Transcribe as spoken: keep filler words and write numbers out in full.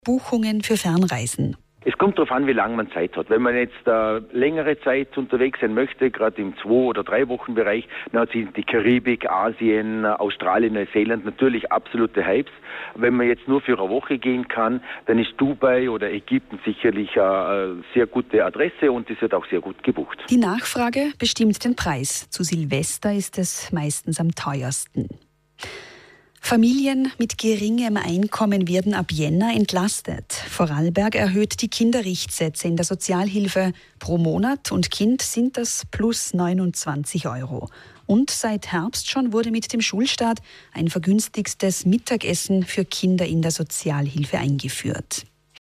Buchungen für Fernreisen. Es kommt darauf an, wie lange man Zeit hat. Wenn man jetzt äh, längere Zeit unterwegs sein möchte, gerade im Zwei- oder Drei-Wochen-Bereich, dann sind die Karibik, Asien, Australien, Neuseeland natürlich absolute Hypes. Wenn man jetzt nur für eine Woche gehen kann, dann ist Dubai oder Ägypten sicherlich eine sehr gute Adresse und es wird auch sehr gut gebucht. Die Nachfrage bestimmt den Preis. Zu Silvester ist es meistens am teuersten. Familien mit geringem Einkommen werden ab Jänner entlastet. Vorarlberg erhöht die Kinderrichtsätze in der Sozialhilfe. Pro Monat und Kind sind das plus neunundzwanzig Euro. Und seit Herbst schon wurde mit dem Schulstart ein vergünstigtes Mittagessen für Kinder in der Sozialhilfe eingeführt.